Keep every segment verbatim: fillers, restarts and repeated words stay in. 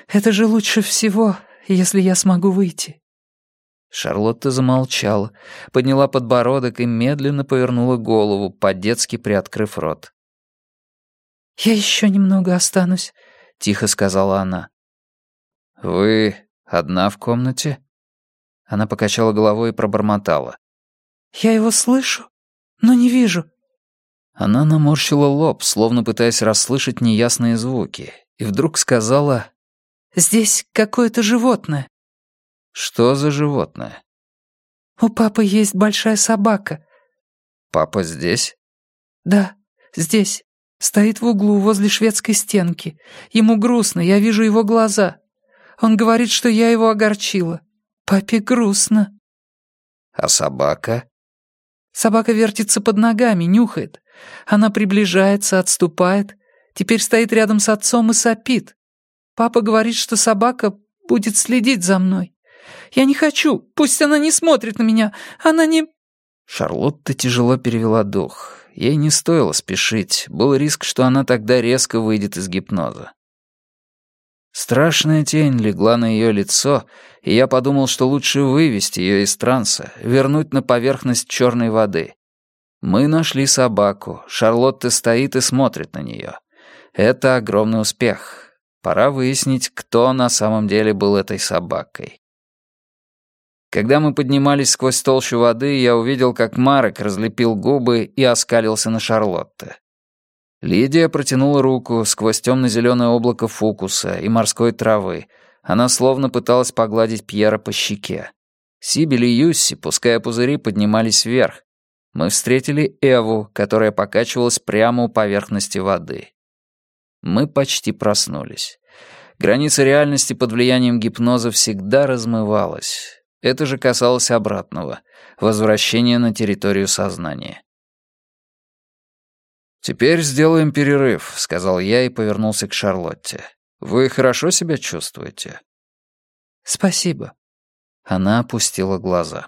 Это же лучше всего, если я смогу выйти». Шарлотта замолчала, подняла подбородок и медленно повернула голову, по-детски приоткрыв рот. «Я еще немного останусь», — тихо сказала она. «Вы одна в комнате?» Она покачала головой и пробормотала. «Я его слышу, но не вижу». Она наморщила лоб, словно пытаясь расслышать неясные звуки, и вдруг сказала: «Здесь какое-то животное». «Что за животное?» «У папы есть большая собака». «Папа здесь?» «Да, здесь. Стоит в углу возле шведской стенки. Ему грустно, я вижу его глаза. Он говорит, что я его огорчила. Папе грустно». «А собака?» Собака вертится под ногами, нюхает. Она приближается, отступает. Теперь стоит рядом с отцом и сопит. Папа говорит, что собака будет следить за мной. Я не хочу, пусть она не смотрит на меня. Она не...» Шарлотта тяжело перевела дух. Ей не стоило спешить. Был риск, что она тогда резко выйдет из гипноза. Страшная тень легла на ее лицо, и я подумал, что лучше вывести ее из транса, вернуть на поверхность черной воды. Мы нашли собаку. Шарлотта стоит и смотрит на нее. Это огромный успех. Пора выяснить, кто на самом деле был этой собакой. Когда мы поднимались сквозь толщу воды, я увидел, как Марек разлепил губы и оскалился на Шарлотте. Лидия протянула руку сквозь темно-зеленое облако фукуса и морской травы. Она словно пыталась погладить Пьера по щеке. Сибиль и Юсси, пуская пузыри, поднимались вверх. Мы встретили Эву, которая покачивалась прямо у поверхности воды. Мы почти проснулись. Граница реальности под влиянием гипноза всегда размывалась. Это же касалось обратного — возвращения на территорию сознания. «Теперь сделаем перерыв», — сказал я и повернулся к Шарлотте. «Вы хорошо себя чувствуете?» «Спасибо». Она опустила глаза.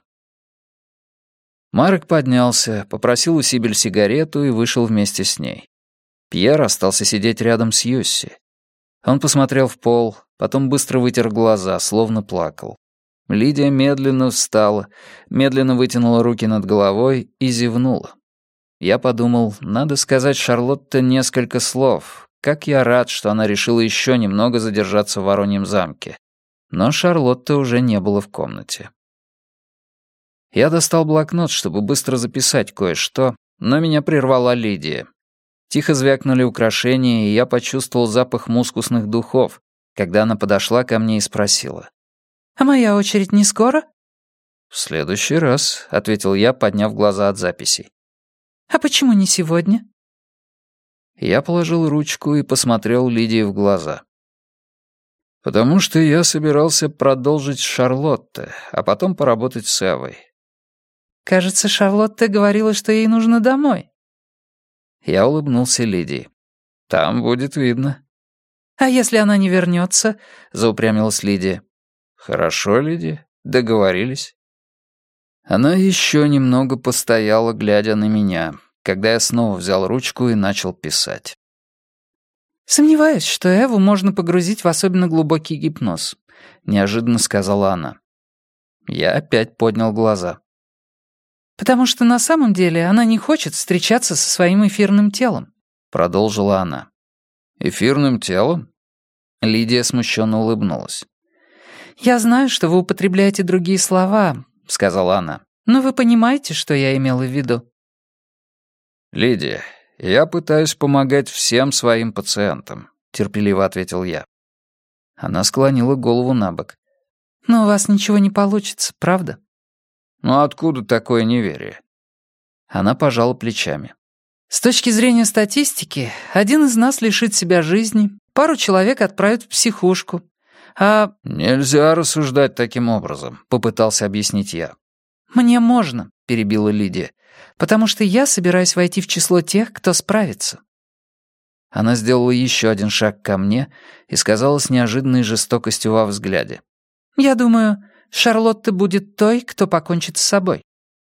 Марек поднялся, попросил у Сибиль сигарету и вышел вместе с ней. Пьер остался сидеть рядом с Юсси. Он посмотрел в пол, потом быстро вытер глаза, словно плакал. Лидия медленно встала, медленно вытянула руки над головой и зевнула. Я подумал, надо сказать Шарлотте несколько слов. Как я рад, что она решила еще немного задержаться в Вороньем замке. Но Шарлотты уже не было в комнате. Я достал блокнот, чтобы быстро записать кое-что, но меня прервала Лидия. Тихо звякнули украшения, и я почувствовал запах мускусных духов, когда она подошла ко мне и спросила: «А моя очередь не скоро?» «В следующий раз», — ответил я, подняв глаза от записей. «А почему не сегодня?» Я положил ручку и посмотрел Лидии в глаза. «Потому что я собирался продолжить с Шарлотте, а потом поработать с Эвой». «Кажется, Шарлотта говорила, что ей нужно домой». Я улыбнулся Лидии. «Там будет видно». «А если она не вернется?» — заупрямилась Лидия. «Хорошо, Лидия, договорились». Она еще немного постояла, глядя на меня, когда я снова взял ручку и начал писать. «Сомневаюсь, что Эву можно погрузить в особенно глубокий гипноз», — неожиданно сказала она. Я опять поднял глаза. «Потому что на самом деле она не хочет встречаться со своим эфирным телом», — продолжила она. «Эфирным телом?» Лидия смущенно улыбнулась. «Я знаю, что вы употребляете другие слова», — сказала она. «Но вы понимаете, что я имела в виду?» «Лидия, я пытаюсь помогать всем своим пациентам», — терпеливо ответил я. Она склонила голову на бок. «Но у вас ничего не получится, правда?» «Ну откуда такое неверие?» Она пожала плечами. «С точки зрения статистики, один из нас лишит себя жизни, пару человек отправят в психушку, а...» «Нельзя рассуждать таким образом», — попытался объяснить я. «Мне можно», — перебила Лидия, «потому что я собираюсь войти в число тех, кто справится». Она сделала еще один шаг ко мне и сказала с неожиданной жестокостью во взгляде. «Я думаю, Шарлотта будет той, кто покончит с собой».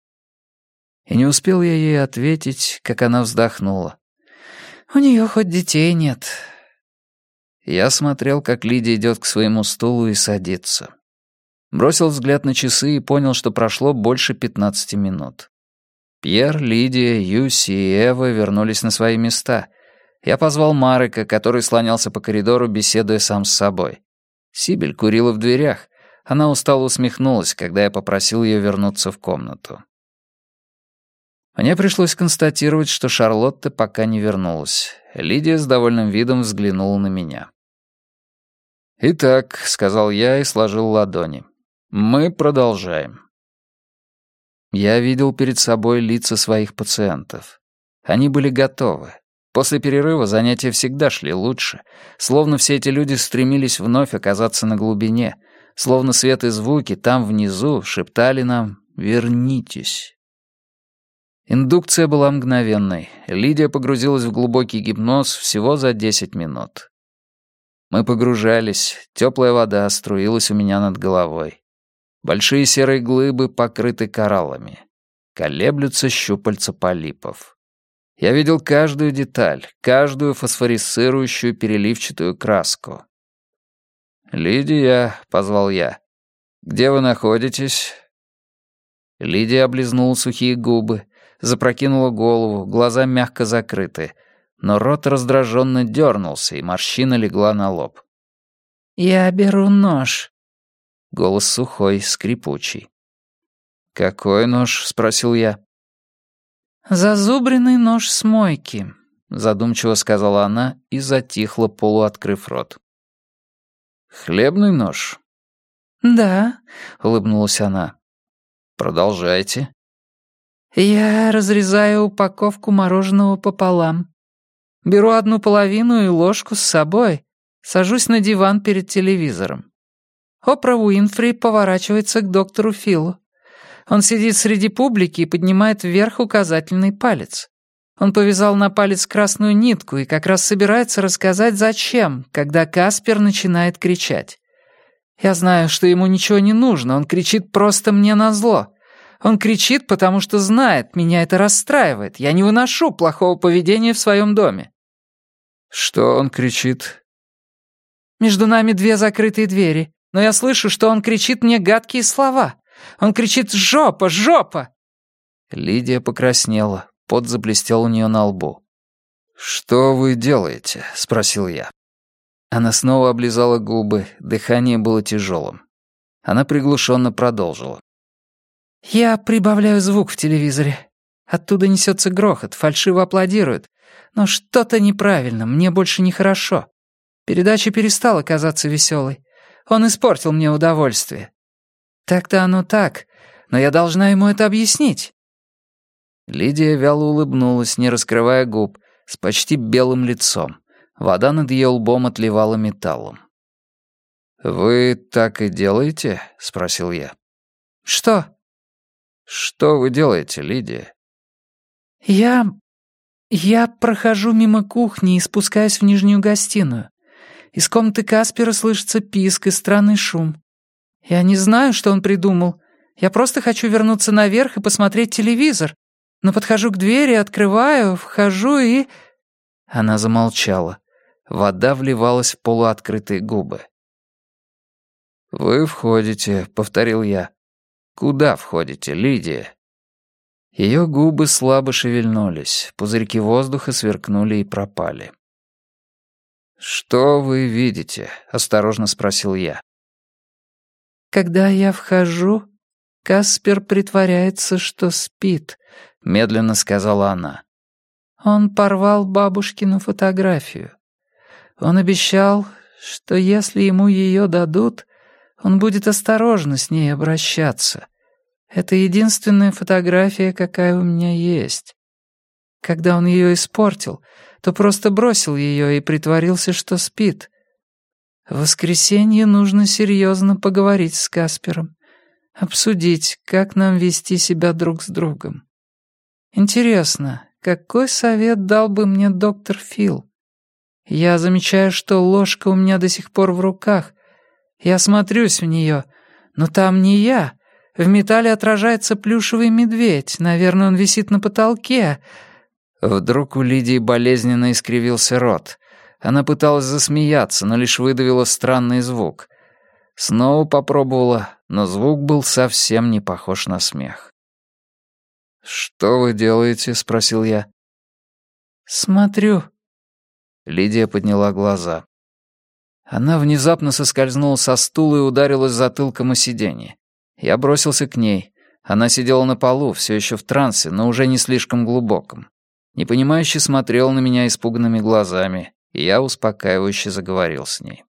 И не успел я ей ответить, как она вздохнула. «У нее хоть детей нет». Я смотрел, как Лидия идет к своему стулу и садится. Бросил взгляд на часы и понял, что прошло больше пятнадцати минут. Пьер, Лидия, Юси и Эва вернулись на свои места. Я позвал Марека, который слонялся по коридору, беседуя сам с собой. Сибель курила в дверях. Она устало усмехнулась, когда я попросил ее вернуться в комнату. Мне пришлось констатировать, что Шарлотта пока не вернулась. Лидия с довольным видом взглянула на меня. «Итак», — сказал я и сложил ладони, — «мы продолжаем». Я видел перед собой лица своих пациентов. Они были готовы. После перерыва занятия всегда шли лучше, словно все эти люди стремились вновь оказаться на глубине, словно свет и звуки там внизу шептали нам «Вернитесь». Индукция была мгновенной. Лидия погрузилась в глубокий гипноз всего за десять минут. Мы погружались, теплая вода струилась у меня над головой. Большие серые глыбы покрыты кораллами. Колеблются щупальца полипов. Я видел каждую деталь, каждую фосфорисцирующую переливчатую краску. «Лидия», — позвал я, — «где вы находитесь?» Лидия облизнула сухие губы, запрокинула голову, глаза мягко закрыты, но рот раздраженно дернулся, и морщина легла на лоб. «Я беру нож». Голос сухой, скрипучий. «Какой нож?» — спросил я. «Зазубренный нож с мойки», — задумчиво сказала она и затихла, полуоткрыв рот. «Хлебный нож?» «Да», — улыбнулась она. «Продолжайте». «Я разрезаю упаковку мороженого пополам. Беру одну половину и ложку с собой, сажусь на диван перед телевизором. Опра Уинфри поворачивается к доктору Филу. Он сидит среди публики и поднимает вверх указательный палец. Он повязал на палец красную нитку и как раз собирается рассказать, зачем, когда Каспер начинает кричать. Я знаю, что ему ничего не нужно, он кричит просто мне назло. Он кричит, потому что знает, меня это расстраивает. Я не выношу плохого поведения в своем доме». «Что он кричит?» «Между нами две закрытые двери, но я слышу, что он кричит мне гадкие слова. Он кричит «Жопа! Жопа!» Лидия покраснела, пот заблестел у нее на лбу. «Что вы делаете?» — спросил я. Она снова облизала губы, дыхание было тяжелым. Она приглушенно продолжила. «Я прибавляю звук в телевизоре. Оттуда несется грохот, фальшиво аплодируют. Но что-то неправильно, мне больше нехорошо. Передача перестала казаться веселой. Он испортил мне удовольствие. Так-то оно так, но я должна ему это объяснить». Лидия вяло улыбнулась, не раскрывая губ, с почти белым лицом. Вода над ее лбом отливала металлом. «Вы так и делаете?» — спросил я. «Что?» «Что вы делаете, Лидия?» «Я... я прохожу мимо кухни и спускаюсь в нижнюю гостиную. Из комнаты Каспера слышится писк и странный шум. Я не знаю, что он придумал. Я просто хочу вернуться наверх и посмотреть телевизор. Но подхожу к двери, открываю, вхожу и...» Она замолчала. Вода вливалась в полуоткрытые губы. «Вы входите», — повторил я. «Куда входите, Лидия?» Ее губы слабо шевельнулись, пузырьки воздуха сверкнули и пропали. «Что вы видите?» — осторожно спросил я. «Когда я вхожу, Каспер притворяется, что спит», — медленно сказала она. «Он порвал бабушкину фотографию. Он обещал, что если ему ее дадут, он будет осторожно с ней обращаться. Это единственная фотография, какая у меня есть. Когда он ее испортил, то просто бросил ее и притворился, что спит. В воскресенье нужно серьезно поговорить с Каспером, обсудить, как нам вести себя друг с другом. Интересно, какой совет дал бы мне доктор Фил? Я замечаю, что ложка у меня до сих пор в руках. Я смотрюсь в нее, но там не я. В металле отражается плюшевый медведь. Наверное, он висит на потолке». Вдруг у Лидии болезненно искривился рот. Она пыталась засмеяться, но лишь выдавила странный звук. Снова попробовала, но звук был совсем не похож на смех. «Что вы делаете?» — спросил я. «Смотрю». Лидия подняла глаза. Она внезапно соскользнула со стула и ударилась затылком о сиденье. Я бросился к ней. Она сидела на полу, все еще в трансе, но уже не слишком глубоком. Непонимающе смотрела на меня испуганными глазами, и я успокаивающе заговорил с ней.